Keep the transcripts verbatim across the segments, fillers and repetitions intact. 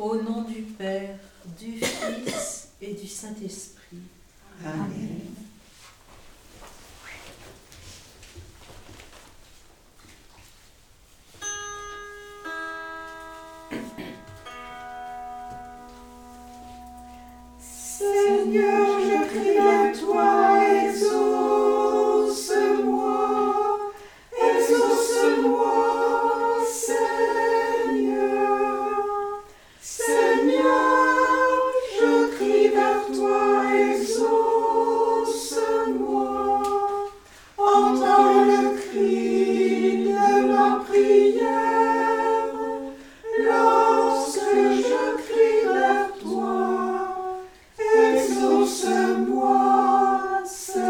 Au nom du Père, du Fils et du Saint-Esprit. Amen. Seigneur, je crie à toi, exauce-moi, exauce-moi, Seigneur. Seigneur, je crie vers toi, exauce-moi. Entends le cri de ma prière, lorsque je crie vers toi. Exauce-moi,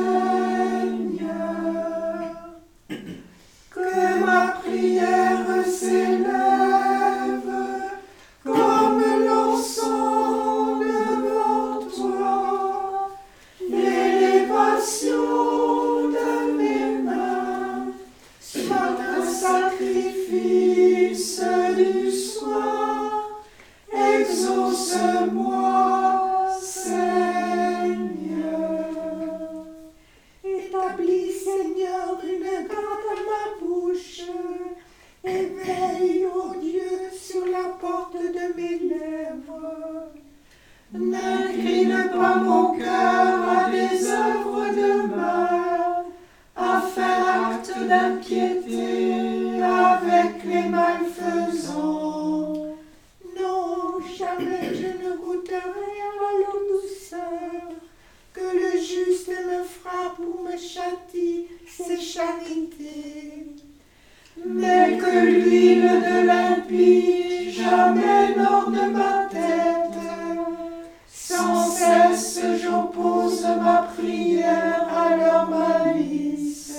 Seigneur, que ma prière s'élève comme l'encens devant toi, l'élévation de mes mains soit un sacrifice du soir. Exauce-moi, Seigneur. Établis, Seigneur, une garde à ma bouche, et veille, ô Dieu, sur la porte de mes lèvres. N'incline pas mon cœur à des œuvres de mal, à faire acte d'impiété avec les malfaisants. Non, jamais je ne goûterai à leur douceur, que le juste me frappe ou me châtie, c'est charité. Mais que l'huile de l'impie jamais n'orne ma tête. Sans cesse j'oppose ma prière à leur malice.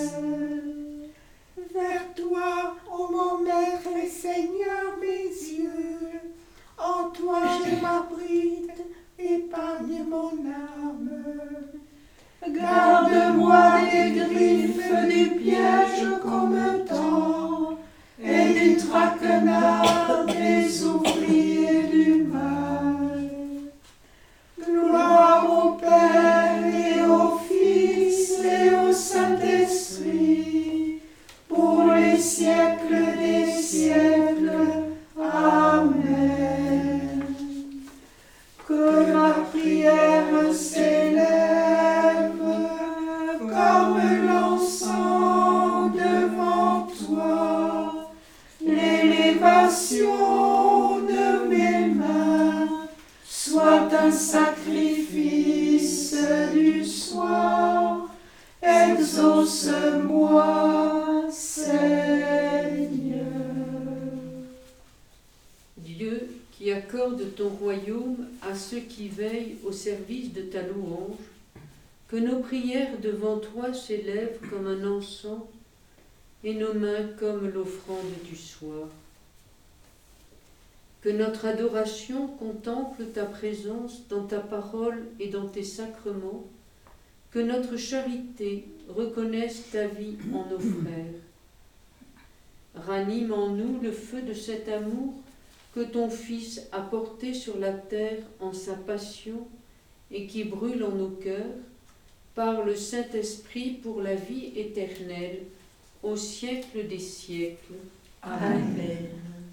Vers toi, ô mon Maître et Seigneur, mes yeux, en toi je m'abrite, épargne mon âme. Garde-moi des griffes du piège qu'on me tend, et du traquenard des ouvriers du mal. Gloire au Père et au Fils et au Saint-Esprit, pour les siècles des siècles. Amen. Que ma prière s'élève comme l'encens devant toi, l'élévation de mes mains soit un sacrifice du soir. Exauce-moi, Seigneur. Dieu, qui accorde ton royaume à ceux qui veillent au service de ta louange, que nos prières devant toi s'élèvent comme un encens et nos mains comme l'offrande du soir. Que notre adoration contemple ta présence dans ta parole et dans tes sacrements, que notre charité reconnaisse ta vie en nos frères. Ranime en nous le feu de cet amour que ton Fils a porté sur la terre en sa passion et qui brûle en nos cœurs, par le Saint-Esprit pour la vie éternelle, au siècle des siècles. Amen.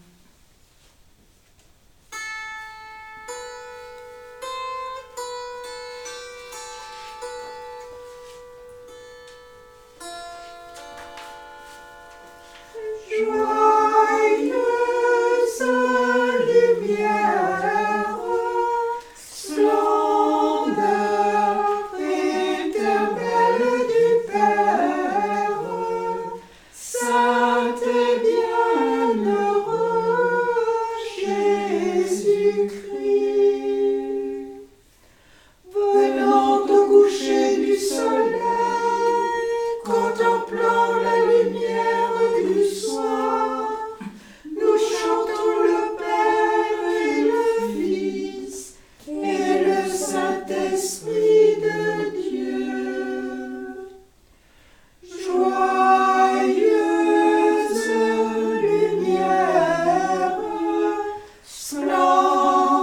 Joyeuse lumière, splendeur éternelle du Père, sainte et bienheureux Jésus-Christ, venant au coucher du soleil, contemplant la lumière du soir, nous chantons le Père et le Fils et le Saint-Esprit de Dieu. Joyeuse lumière, splendeur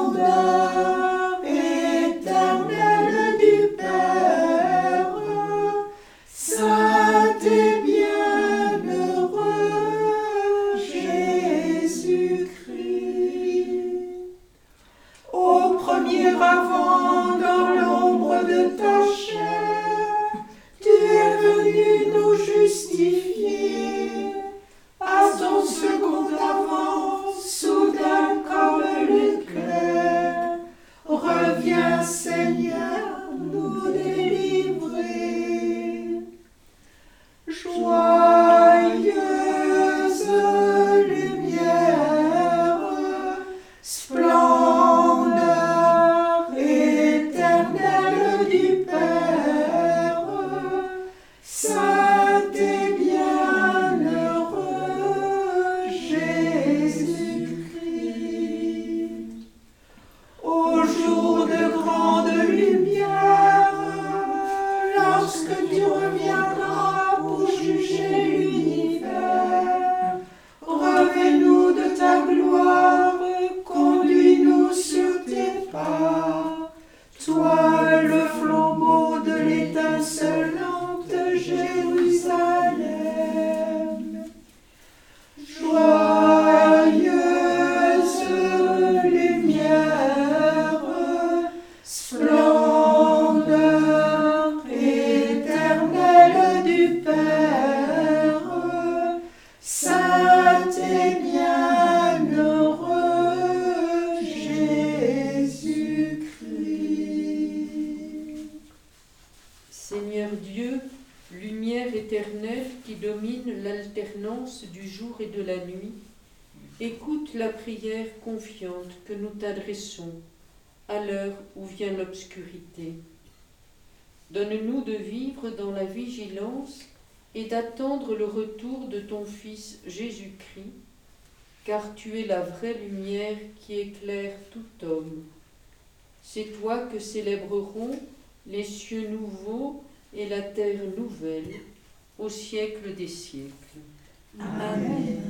domine l'alternance du jour et de la nuit, écoute la prière confiante que nous t'adressons à l'heure où vient l'obscurité. Donne-nous de vivre dans la vigilance et d'attendre le retour de ton Fils Jésus-Christ, car tu es la vraie lumière qui éclaire tout homme. C'est toi que célébreront les cieux nouveaux et la terre nouvelle, au siècle des siècles. Amen.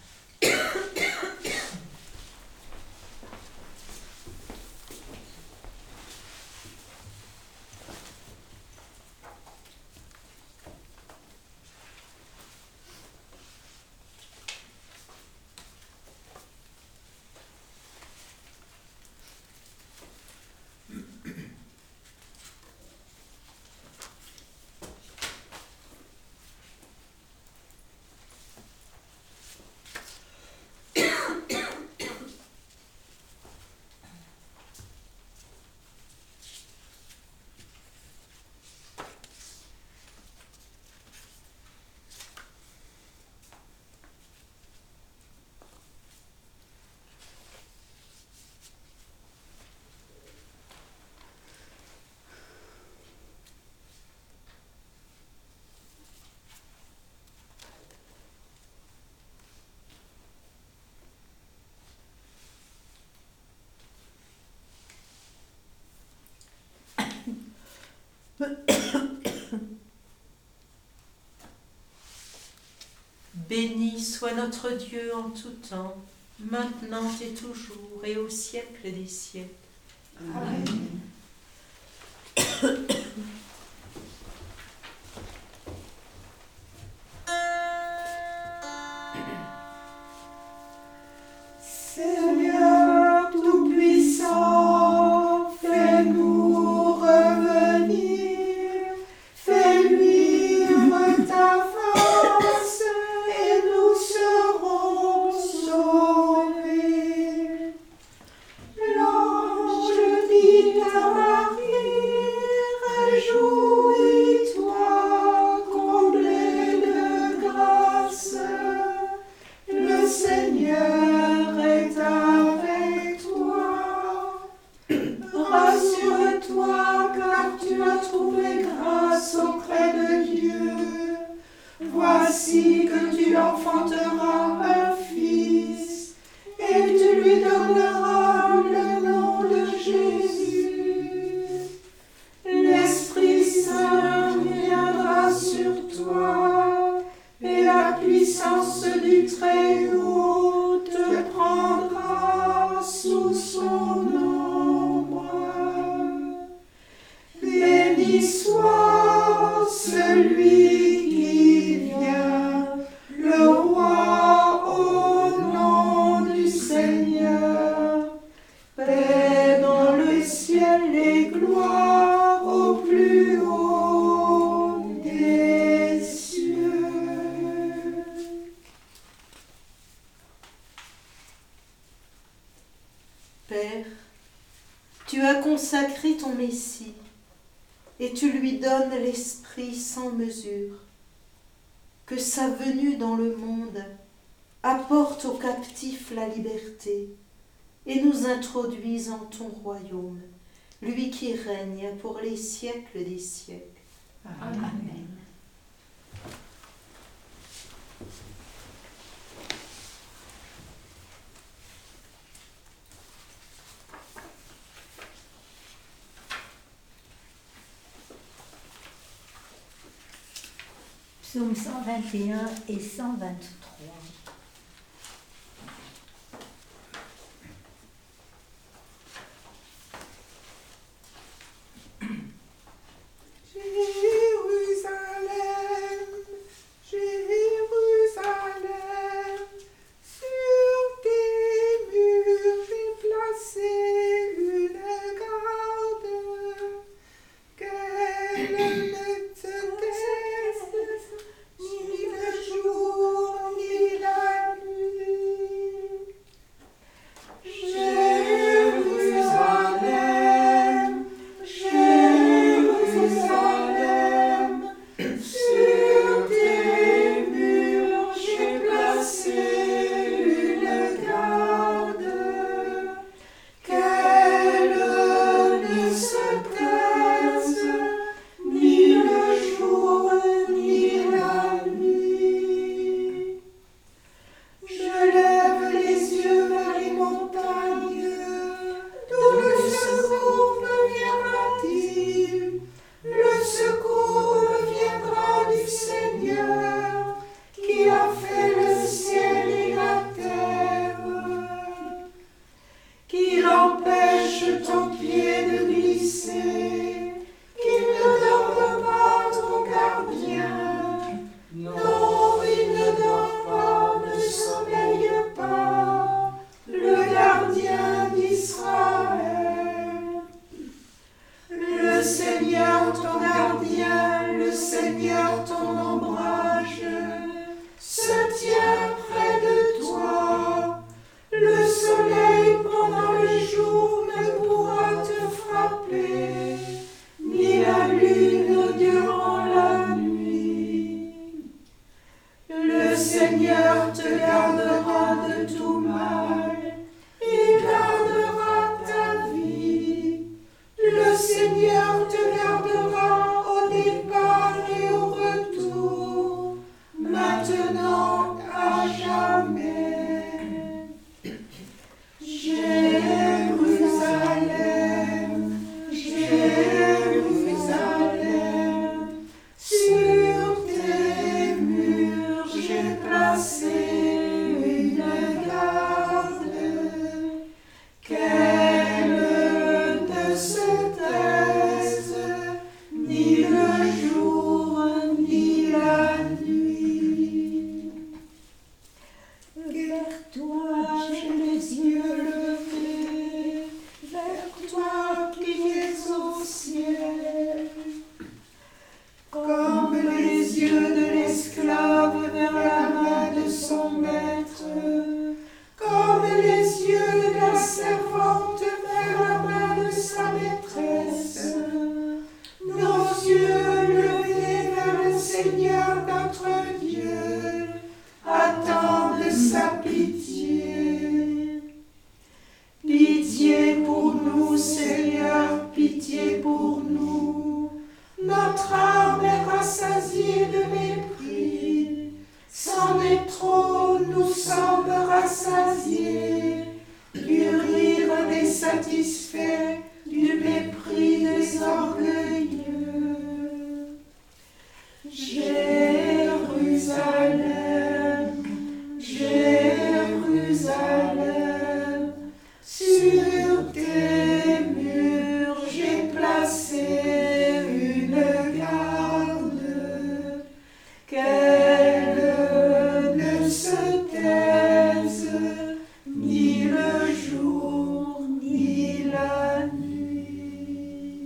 Béni soit notre Dieu en tout temps, maintenant et toujours, et au siècle des siècles. Amen. Seigneur Tout-Puissant, fais-nous revenir, fais luire ta face, et nous serons sauvés. L'ange dit à Marie, réjouis-toi, comblée de grâce, le Seigneur est avec toi. Rassure-toi, car tu as trouvé grâce auprès de Dieu. Voici que tu enfanteras un fils, et tu lui donneras le nom de Jésus. L'Esprit Saint viendra sur toi, et la puissance du Très-Haut te prendra sous son ombre. Béni soit celui qui vient, le roi au nom du Seigneur. Paix dans le ciel et gloire au plus haut des cieux. Père, tu as consacré ton Messie, et tu lui donnes l'Esprit sans mesure. Que sa venue dans le monde apporte aux captifs la liberté et nous introduise en ton royaume, lui qui règne pour les siècles des siècles. Amen. Psaume cent vingt et un et cent vingt-trois. Jérusalem, Jérusalem, sur tes murs j'ai placé une garde, qu'elle ne te teste ni le jour ni sais qu'il ne dort pas ton gardien. Non, il ne dort pas, ne sommeille pas, le gardien d'Israël. Le Seigneur ton gardien, le Seigneur ton ombrage, se tient près de toi. Le soleil pendant le jour ne pourra te frapper, ni la lune durant la nuit. Le Seigneur te gardera de tout mal, il gardera ta vie. Le Seigneur te gardera au départ et au retour, maintenant à jamais. Jérusalem, Jérusalem, sur tes murs j'ai placé une garde, qu'elle ne se taise ni le jour ni la nuit. Vers toi j'ai les yeux levés, vers toi qui es au ciel. Comme les yeux de l'esclave vers la main de son maître, comme les yeux de la servante vers la main de sa maîtresse. Nos yeux levés vers le Seigneur notre Dieu attendent sa pitié. Pitié pour nous, Seigneur, pitié pour nous. Notre âme est rassasiée de mépris. C'en est trop, nous sommes rassasiés du rire des satisfaits, du mépris des orgueilleux. Jérusalem, Jérusalem, sur tes murs j'ai placé une garde, qu'elle ne se taise ni le jour ni la nuit.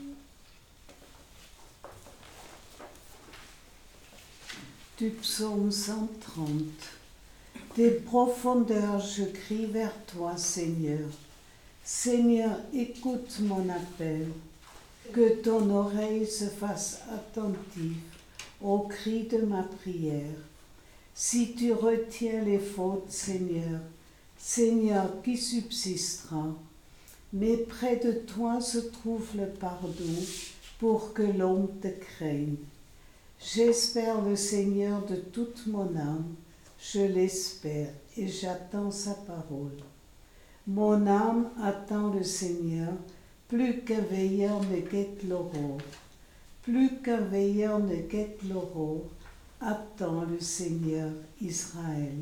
Du psaume cent trente. Des profondeurs je crie vers toi, Seigneur. Seigneur, écoute mon appel. Que ton oreille se fasse attentive au cri de ma prière. Si tu retiens les fautes, Seigneur, Seigneur, qui subsistera? Mais près de toi se trouve le pardon pour que l'homme te craigne. J'espère le Seigneur de toute mon âme, je l'espère et j'attends sa parole. Mon âme attend le Seigneur, plus qu'un veilleur ne guette l'aurore. Plus qu'un veilleur ne guette l'aurore, attend le Seigneur Israël.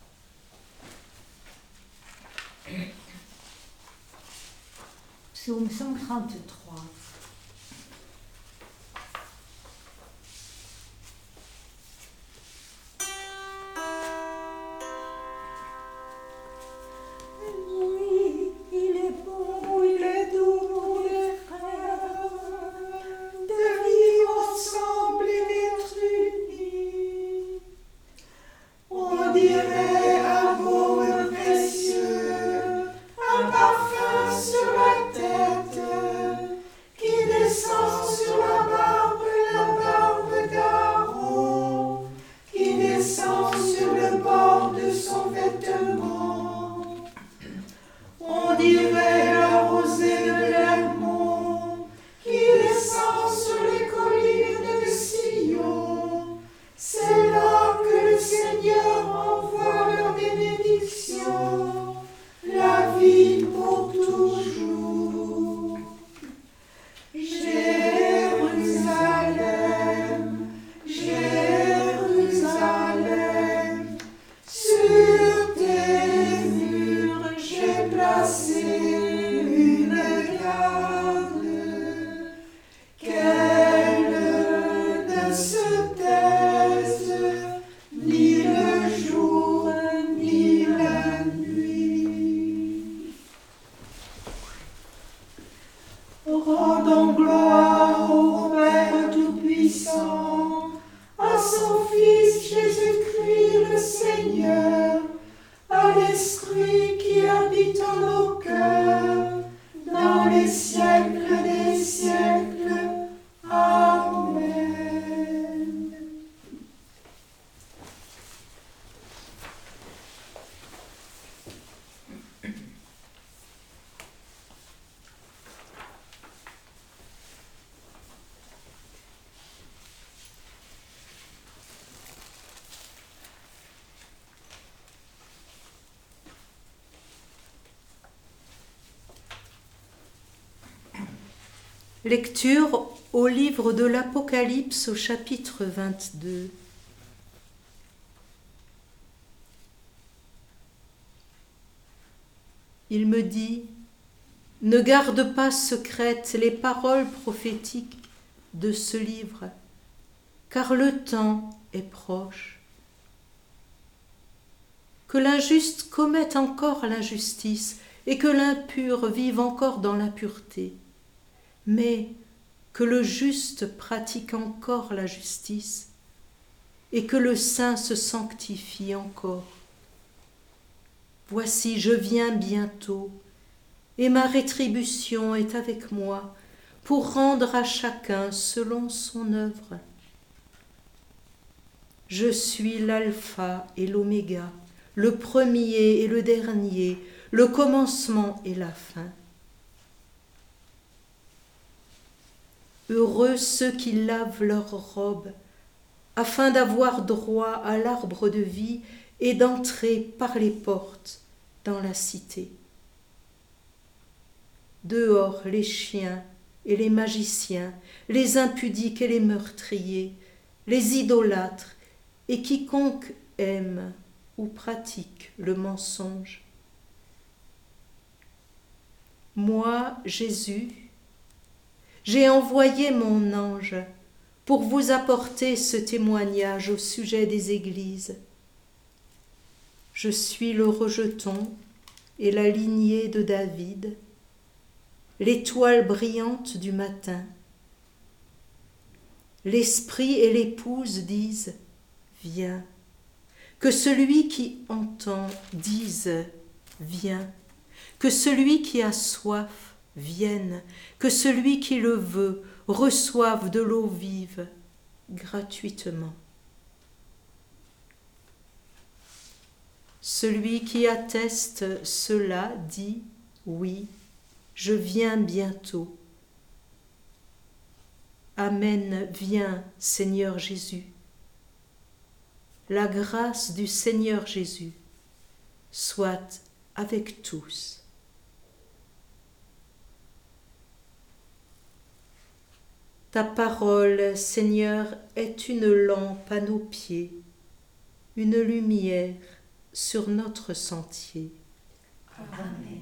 Psaume cent trente-trois. Sur tes murs j'ai placé rendons gloire au Père Tout-Puissant, à son Fils Jésus-Christ le Seigneur, à l'Esprit qui habite en nos cœurs, dans les siècles des siècles. Amen. Lecture au livre de l'Apocalypse au chapitre vingt-deux. Il me dit, ne garde pas secrètes les paroles prophétiques de ce livre, car le temps est proche. Que l'injuste commette encore l'injustice et que l'impur vive encore dans l'impureté. Mais que le juste pratique encore la justice et que le saint se sanctifie encore. Voici, je viens bientôt, et ma rétribution est avec moi pour rendre à chacun selon son œuvre. Je suis l'alpha et l'oméga, le premier et le dernier, le commencement et la fin. Heureux ceux qui lavent leurs robes, afin d'avoir droit à l'arbre de vie et d'entrer par les portes dans la cité. Dehors les chiens et les magiciens, les impudiques et les meurtriers, les idolâtres et quiconque aime ou pratique le mensonge. Moi, Jésus, j'ai envoyé mon ange pour vous apporter ce témoignage au sujet des églises. Je suis le rejeton et la lignée de David, l'étoile brillante du matin. L'esprit et l'épouse disent « Viens ». Que celui qui entend dise « Viens ». Que celui qui a soif vienne, que celui qui le veut reçoive de l'eau vive gratuitement. Celui qui atteste cela dit « Oui, je viens bientôt ». Amen, viens, Seigneur Jésus. La grâce du Seigneur Jésus soit avec tous. Ta parole, Seigneur, est une lampe à nos pieds, une lumière sur notre sentier. Amen.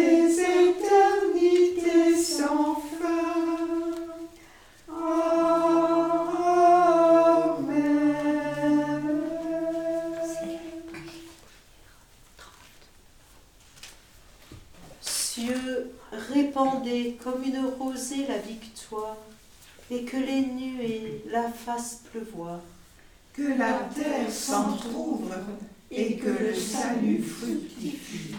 les éternités sans fin. Amen. Cieux, répandez comme une rosée la victoire, et que les nuées la fassent pleuvoir. Que la terre s'entr'ouvre et que le salut fructifie.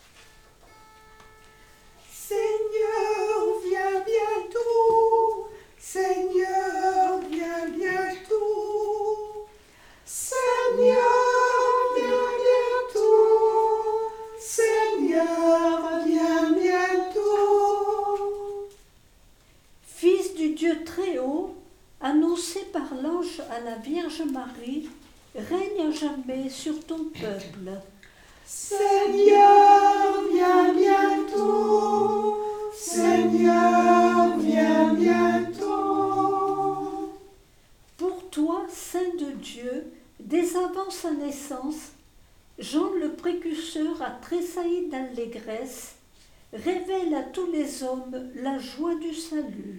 Seigneur, viens bientôt, Seigneur, viens bientôt, Seigneur, viens bientôt, Seigneur, viens bientôt. Fils du Dieu très haut, annoncé par l'ange à la Vierge Marie, règne à jamais sur ton peuple. Seigneur, viens bientôt, Seigneur, viens bientôt. Pour toi, Saint de Dieu, dès avant sa naissance, Jean le précurseur a tressailli d'allégresse, révèle à tous les hommes la joie du salut.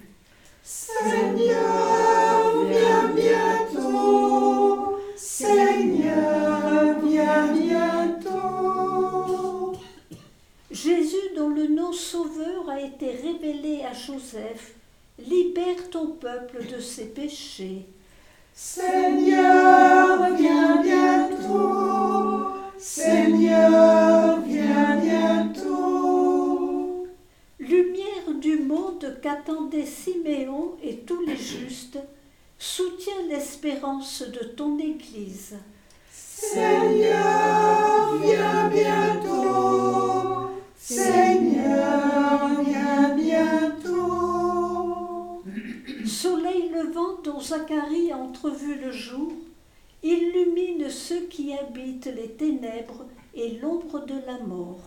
Seigneur, viens bientôt, Seigneur, viens bientôt. Jésus, dont le nom sauveur a été révélé à Joseph, libère ton peuple de ses péchés. Seigneur, viens bientôt, Seigneur, viens bientôt. Lumière du monde qu'attendaient Siméon et tous les justes, soutiens l'espérance de ton Église. Seigneur, viens bientôt, Seigneur, viens bientôt. Soleil levant dont Zacharie a entrevu le jour, illumine ceux qui habitent les ténèbres et l'ombre de la mort.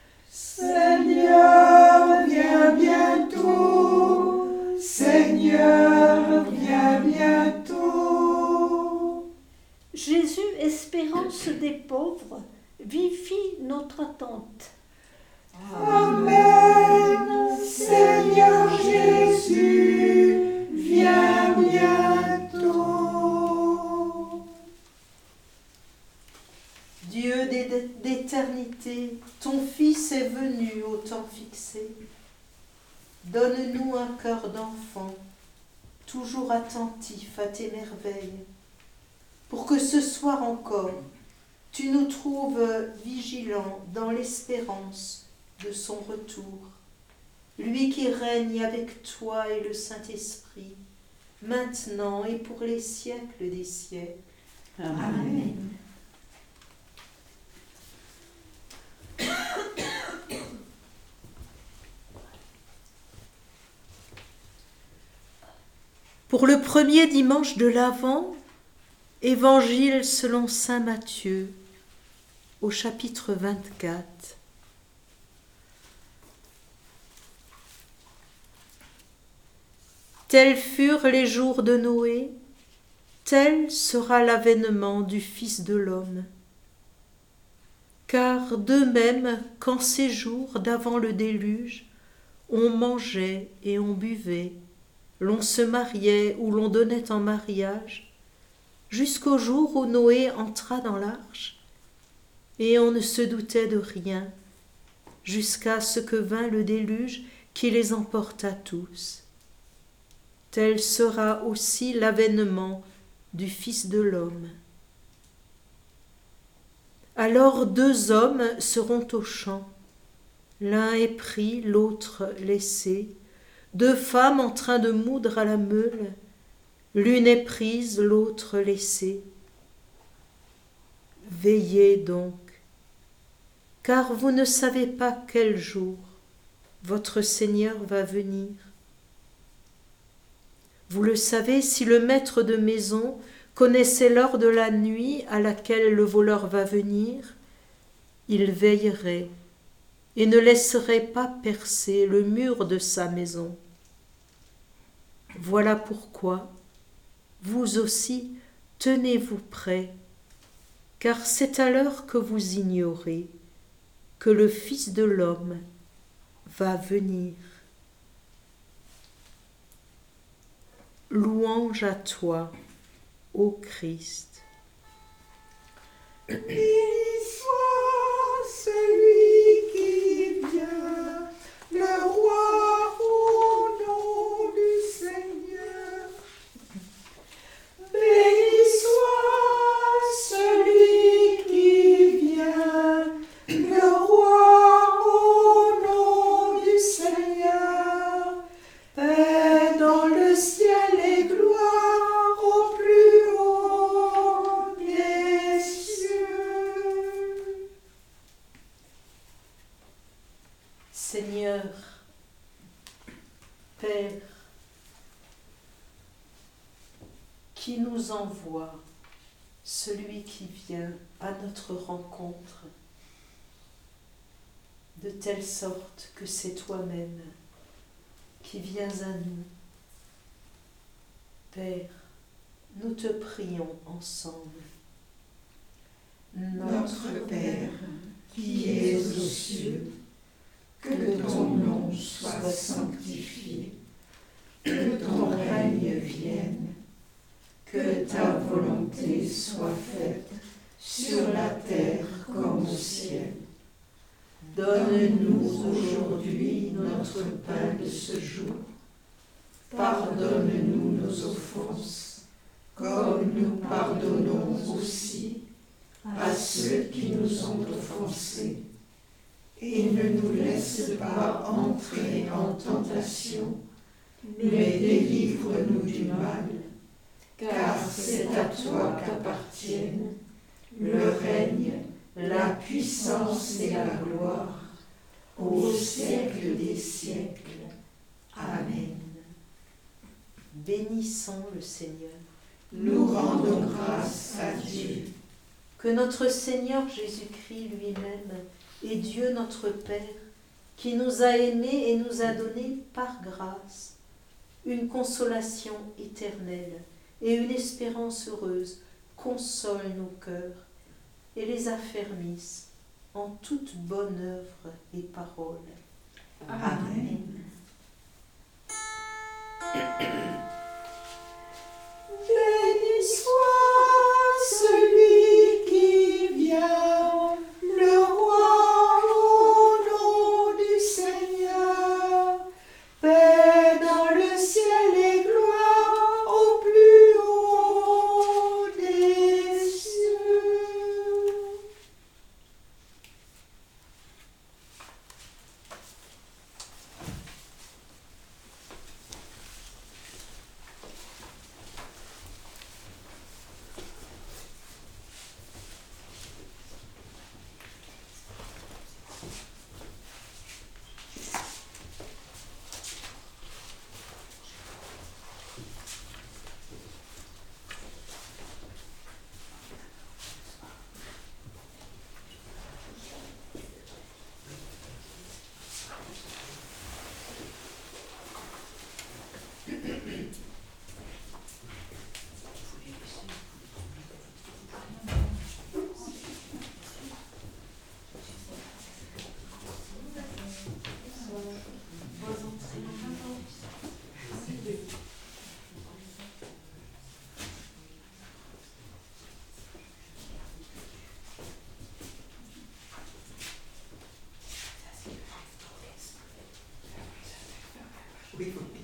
Seigneur, viens bientôt, Seigneur, viens bientôt. Jésus, espérance des pauvres, vivifie notre attente. Amen. Seigneur Jésus, viens bientôt. Dieu d'éternité, ton Fils est venu au temps fixé. Donne-nous un cœur d'enfant, toujours attentif à tes merveilles, pour que ce soir encore, tu nous trouves vigilants dans l'espérance de son retour. Lui qui règne avec toi et le Saint-Esprit, maintenant et pour les siècles des siècles. Amen. Pour le premier dimanche de l'Avent, Évangile selon saint Matthieu, au chapitre vingt-quatre. Tels furent les jours de Noé, tel sera l'avènement du Fils de l'homme. Car de même qu'en ces jours d'avant le déluge, on mangeait et on buvait, l'on se mariait ou l'on donnait en mariage, jusqu'au jour où Noé entra dans l'arche, et on ne se doutait de rien, jusqu'à ce que vint le déluge qui les emporta tous. Tel sera aussi l'avènement du Fils de l'homme. Alors deux hommes seront au champ, l'un est pris, l'autre laissé, deux femmes en train de moudre à la meule, l'une est prise, l'autre laissée. Veillez donc, car vous ne savez pas quel jour votre Seigneur va venir. Vous le savez, si le maître de maison connaissait l'heure de la nuit à laquelle le voleur va venir, il veillerait et ne laisserait pas percer le mur de sa maison. Voilà pourquoi, vous aussi, tenez-vous prêts, car c'est à l'heure que vous ignorez que le Fils de l'homme va venir. Louange à toi, ô Christ. Béni soit celui qui vient, le roi au nom du Seigneur. Béni soit celui qui vient, le roi au nom du Seigneur. Paix dans le ciel et gloire au plus haut des cieux. Seigneur, Père, qui nous envoie, celui qui vient à notre rencontre, de telle sorte que c'est toi-même qui viens à nous. Père, nous te prions ensemble. Notre Père, qui es aux cieux, que ton nom soit sanctifié, que ton règne vienne, que ta volonté soit faite sur la terre comme au ciel. Donne-nous aujourd'hui notre pain de ce jour. Pardonne-nous nos offenses, comme nous pardonnons aussi à ceux qui nous ont offensés. Et ne nous laisse pas entrer en tentation, mais délivre-nous du mal. Car c'est à toi qu'appartiennent le règne, la puissance et la gloire, au siècle des siècles. Amen. Bénissons le Seigneur. Nous rendons grâce à Dieu. Que notre Seigneur Jésus-Christ lui-même et Dieu notre Père, qui nous a aimés et nous a donné par grâce une consolation éternelle et une espérance heureuse, console nos cœurs et les affermisse en toute bonne œuvre et parole. Amen. Béni soit celui qui vient, le roi au nom du Seigneur. Paix dans le ciel et gloire au plus haut des cieux. Oui, oui.